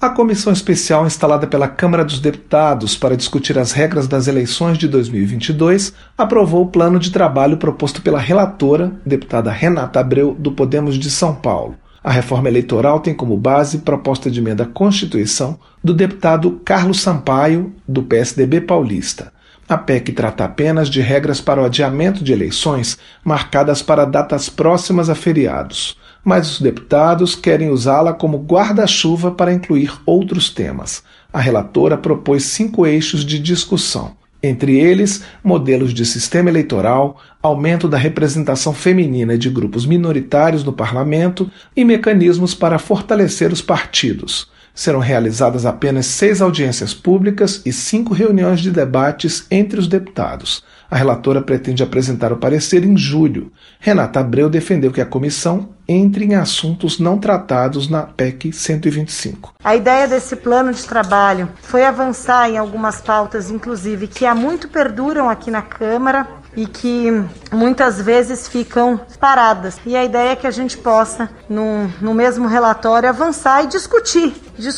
A comissão especial instalada pela Câmara dos Deputados para discutir as regras das eleições de 2022 aprovou o plano de trabalho proposto pela relatora, deputada Renata Abreu, do Podemos de São Paulo. A reforma eleitoral tem como base proposta de emenda à Constituição do deputado Carlos Sampaio, do PSDB paulista. A PEC trata apenas de regras para o adiamento de eleições marcadas para datas próximas a feriados, mas os deputados querem usá-la como guarda-chuva para incluir outros temas. A relatora propôs 5 eixos de discussão. Entre eles, modelos de sistema eleitoral, aumento da representação feminina de grupos minoritários no parlamento e mecanismos para fortalecer os partidos. Serão realizadas apenas 6 audiências públicas e 5 reuniões de debates entre os deputados. A relatora pretende apresentar o parecer em julho. Renata Abreu defendeu que a comissão entre em assuntos não tratados na PEC 125. A ideia desse plano de trabalho foi avançar em algumas pautas, inclusive, que há muito perduram aqui na Câmara e que muitas vezes ficam paradas. E a ideia é que a gente possa, no mesmo relatório, avançar e discutir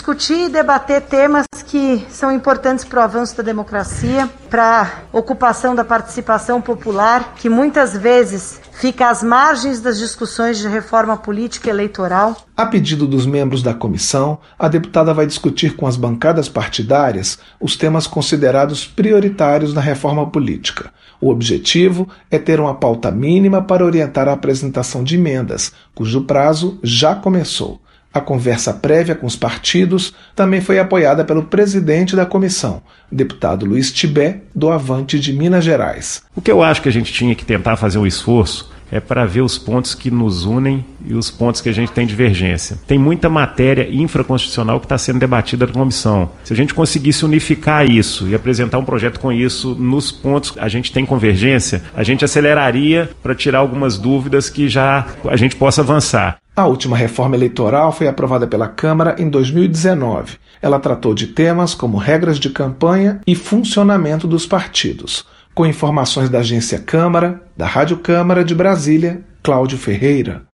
e debater temas que são importantes para o avanço da democracia, para a ocupação da participação popular, que muitas vezes fica às margens das discussões de reforma política e eleitoral. A pedido dos membros da comissão, a deputada vai discutir com as bancadas partidárias os temas considerados prioritários na reforma política. O objetivo é ter uma pauta mínima para orientar a apresentação de emendas, cujo prazo já começou. A conversa prévia com os partidos também foi apoiada pelo presidente da comissão, deputado Luiz Tibé, do Avante de Minas Gerais. O que eu acho que a gente tinha que tentar fazer um esforço é para ver os pontos que nos unem e os pontos que a gente tem divergência. Tem muita matéria infraconstitucional que está sendo debatida na comissão. Se a gente conseguisse unificar isso e apresentar um projeto com isso nos pontos que a gente tem convergência, a gente aceleraria para tirar algumas dúvidas que já a gente possa avançar. A última reforma eleitoral foi aprovada pela Câmara em 2019. Ela tratou de temas como regras de campanha e funcionamento dos partidos. Com informações da Agência Câmara, da Rádio Câmara de Brasília, Cláudio Ferreira.